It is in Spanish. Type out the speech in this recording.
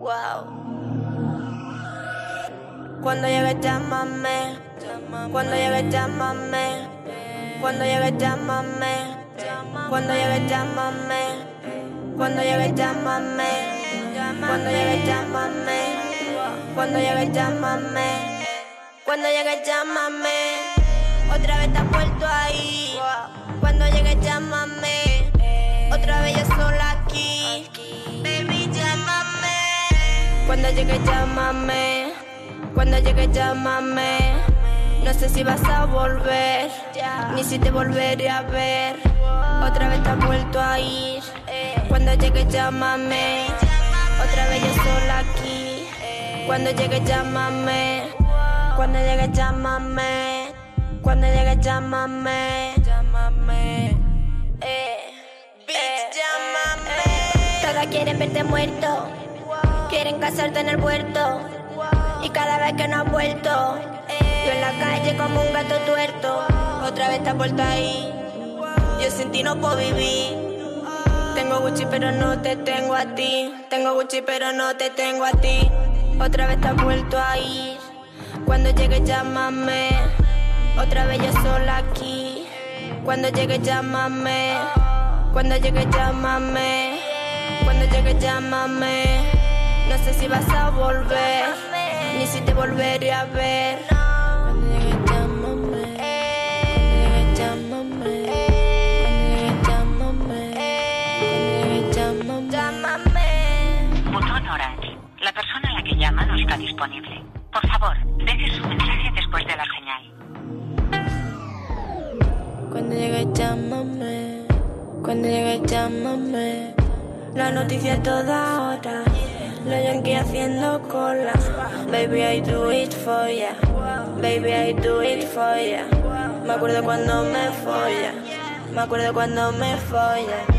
Cuando llegue llámame, cuando llegue llámame, cuando llegue llámame, cuando llegue llámame, cuando llegue llámame, cuando llegue llámame, cuando llegue llámame, cuando llegue llámame, otra vez te has vuelto ahí. Cuando llegue llámame, otra vez yo sola aquí. Baby llámame, cuando llegue llámame, cuando llegue llámame. No sé si vas a volver, ni si te volveré a ver. Otra vez te has vuelto a ir. Cuando llegue llámame, otra vez yo sola aquí. Cuando llegue llámame, cuando llegue llámame, cuando llegue llámame, llámame, bitch llámame. Todas quieren verte muerto, quieren casarte en el puerto, y cada vez que no has vuelto, yo en la calle como un gato tuerto. Otra vez te has vuelto ahí. Yo sin ti no puedo vivir. Tengo Gucci pero no te tengo a ti. Tengo Gucci pero no te tengo a ti. Otra vez te has vuelto a ir. Cuando llegue llámame, otra vez yo sola aquí. Cuando llegue llámame, cuando llegue llámame, cuando llegue llámame. No sé si vas a volver, ni si te volveré a ver. Cuando llegue llámame, cuando llegue llámame, llámame. Botón Orange. La persona a la que llama no está disponible. Por favor, deje su mensaje después de la señal. Cuando llegue llámame, cuando llegue llámame. La noticia a toda hora, los yankees haciendo cola. Baby I do it for ya, baby I do it for ya. Me acuerdo cuando me folla, me acuerdo cuando me folla.